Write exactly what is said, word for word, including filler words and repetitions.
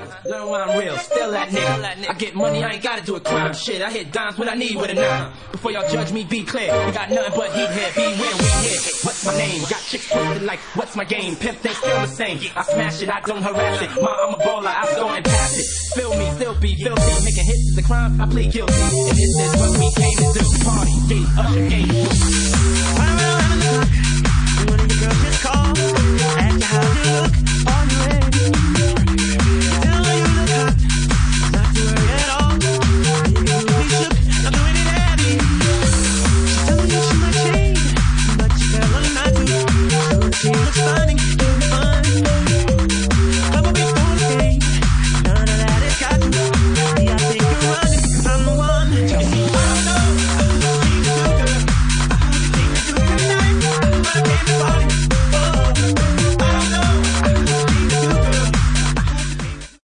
Learn why I'm real, still that nigga. I get money, I ain't gotta do a crime. Shit, I hit dimes when I need with a nine. Before y'all judge me, be clear. We got nothing but heat here, be real, we here. What's my name? Got chicks posted like, what's my game? Pimp, they still the same. I smash it, I don't harass it. Ma, I'm a baller, I score and pass it. Feel me, still be filthy. Making hits is a crime, I plead guilty. And this is what we came to do. Party, gate, usher, gate. One of the clock, one of your girls just called. Asked you how you look.